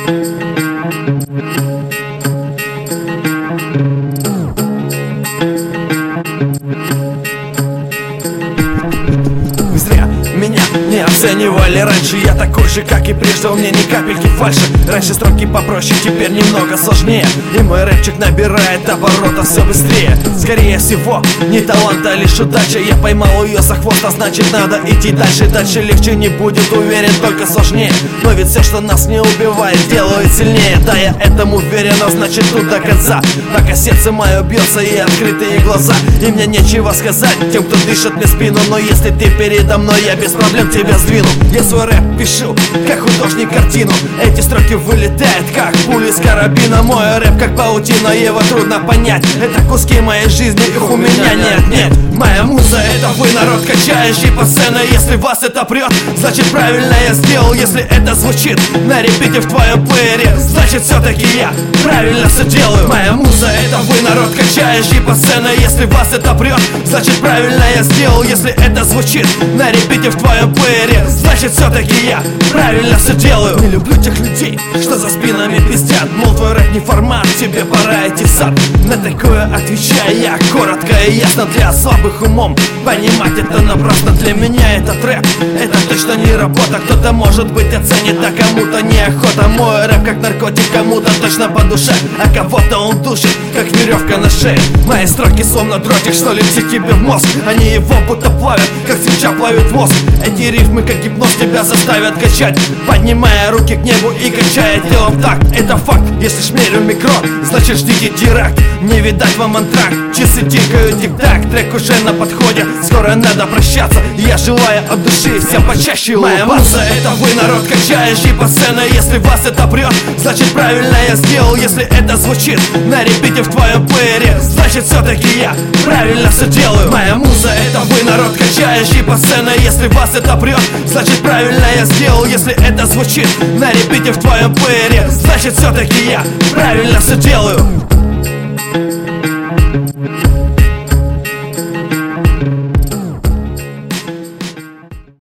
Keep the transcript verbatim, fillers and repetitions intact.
Не оценивали раньше, я такой же, как и прежде, у меня ни капельки фальши. Раньше строки попроще, теперь немного сложнее, и мой рэпчик набирает оборота все быстрее. Скорее всего, не талант, а лишь удача. Я поймал ее за хвост, а значит надо идти дальше. Дальше легче не будет, уверен, только сложнее. Но ведь все, что нас не убивает, делает сильнее. Да, я этому уверен, но значит тут до конца. Пока сердце мое бьется и открытые глаза, и мне нечего сказать тем, кто дышит мне спину. Но если ты передо мной, я без проблем тебя сдвину. Я свой рэп пишу, как художник картину. Эти строки вылетают, как пули с карабина. Мой рэп как паутина, его трудно понять. Это куски моей жизни, их у меня нет, нет. Моя муза — это вы, народ, качающий по сцене. Если вас это прет, значит правильно я сделал. Если это звучит на репите в твоем плеере, значит все-таки я правильно все делаю. Моя муза — это вы, народ, качающий по сцене. Если вас это прет, значит правильно я сделал. Если это звучит на репите в твоем плеере, значит все-таки я правильно все делаю. Не люблю тех людей, что за спинами пиздят, мол, твой рэп не формат, тебе пора идти в сад. На такое отвечаю я коротко и ясно. Для слабых умом понимать это напрасно. Для меня этот рэп — это точно не работа. Кто-то, может быть, оценит, а кому-то неохота. Мой рэп как наркотик, кому-то точно по душе, а кого-то он душит, как веревка на шее. Мои строки словно дротик, что летит тебе в мозг. Они его будто плавят, как свеча плавит воск. Эти рифмы как гипноз тебя заставят качать, поднимая руки к небу и качая телом так. Это факт, если шмелю микро, значит ждите теракт. Не видать вам антракт, часы тикают тик-так. Трек уже на подходе, скоро надо прощаться. Я желаю от души всем почаще улыбаться. Моя муза — это вы, народ, качающий по сцене. Если вас это прет, значит правильно я сделал. Если это звучит на репите в твоем плеере, значит все-таки я правильно все делаю. Моя муза — это вы, народ, качающий по сцене. Если вас это прет, значит правильно я сделал. Если это звучит на репите в твоем плеере, значит все-таки я правильно все делаю.